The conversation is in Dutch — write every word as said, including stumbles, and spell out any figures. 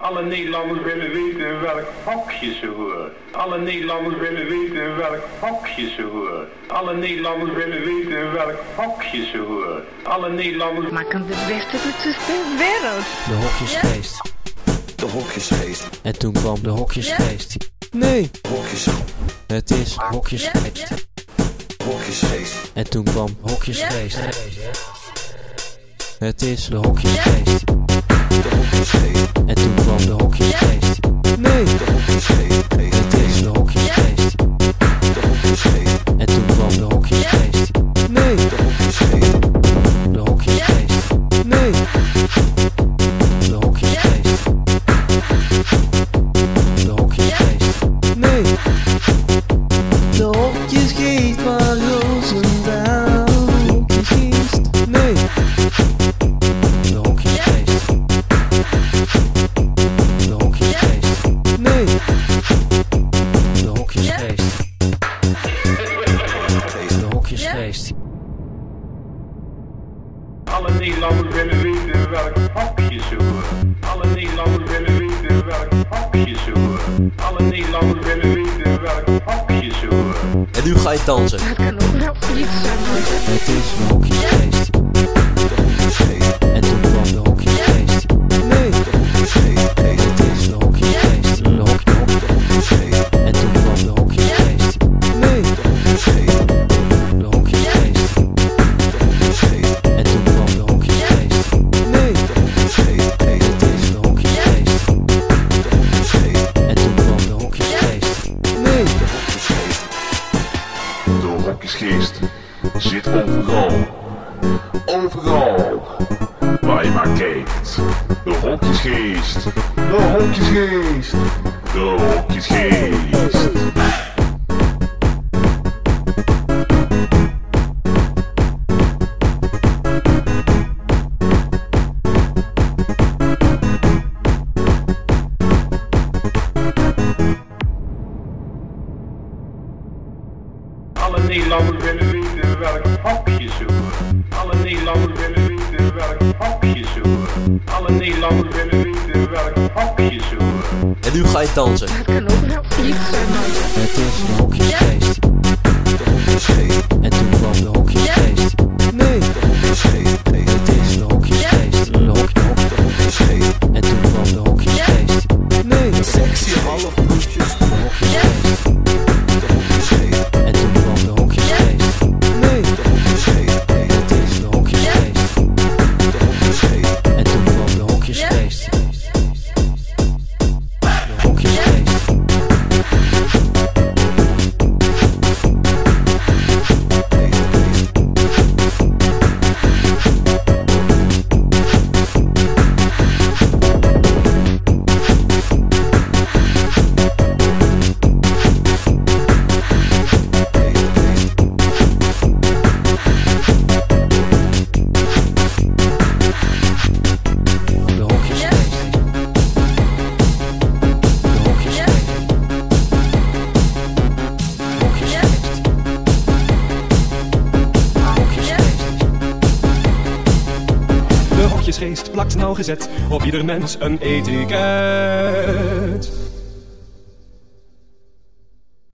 Alle Nederlanders willen weten welk hokje ze hoort. Alle Nederlanders willen weten welk hokje ze hoort. Alle Nederlanders willen weten welk hokje ze hoort. Alle Nederlanders maken de beste toetsen ter wereld. De hokjesfeest. De hokjesfeest. En toen kwam de hokjesfeest. Nee. Hokjes. Het is hokjesfeest. Hokjesfeest. En toen kwam hokjesfeest. Het is de hokjesfeest. De hokjesfeest. En toen kwam de hokjesfeest. Nee. De hokjesfeest. Het is de hokjesfeest. De hokjesfeest. En toen kwam de hokjesfeest. Nee. De hokjesfeest. De hokjesfeest. Nee. De hokjesfeest. De hokjesfeest. Nee. De hokjesgeest van Roosendaal. Hokjesgeest. Nee. De hokjesfeest. De hokjesfeest. Nee. De hokjesfeest. De hokjesfeest. Alle Nederlanders willen weten welk hokje ze hoort. Alle Nederlanders willen weten welk hokje ze hoort. Alle Nederlanders willen weten welk hokje ze hoort. En nu ga je dansen. Het kan ook wel iets zijn. Het is de hokjesfeest. De hokjesfeest. En toen kwam de hokjesfeest. Nee. De hokjesfeest. Het is de hokjesfeest. De hok, de hok, de hokjesfeest. En toen kwam de hokjesfeest. Nee. De hokjesfeest. De hokjesfeest. De hokjesfeest. En toen kwam de hokjesfeest. Nee. De hokjesfeest. Het is de hokjesfeest. De hokjesfeest. En toen kwam de hokjesfeest. Nee. De hokjesfeest. De hokjesgeest zit overal. Overal. Waar je maar kijkt. De hokjesgeest. De hokjesgeest. De hokjesgeest. Alle Nederlanders willen weten welk hokje ze hoort. Alle Nederlanders willen weten welk hokje ze hoort. Alle Nederlanders willen weten welk hokje ze hoort. En nu ga je dansen. Het kan ook wel iets zijn. Het is de hokjesfeest. De hokjesfeest. En toen kwam de hokjesfeest. Nee. De hokjesfeest. Het is de hokjesfeest. De hok, de hok, de hokjesfeest. En toen kwam de hokjesfeest. Nee. De sexy halfbloedjes. De hokjesfeest. De hokjesfeest. En toen kwam de hokjesfeest. Nee. De hokjesfeest. Het is de hokjesfeest. De hokjesfeest. En toen kwam de hokjesfeest. De hokjesfeest. De hokjesfeest. De hokjesfeest. Hokjesfeest. Hokjesfeest. De hokjesgeest plakt nauwgezet op ieder mens een etiket.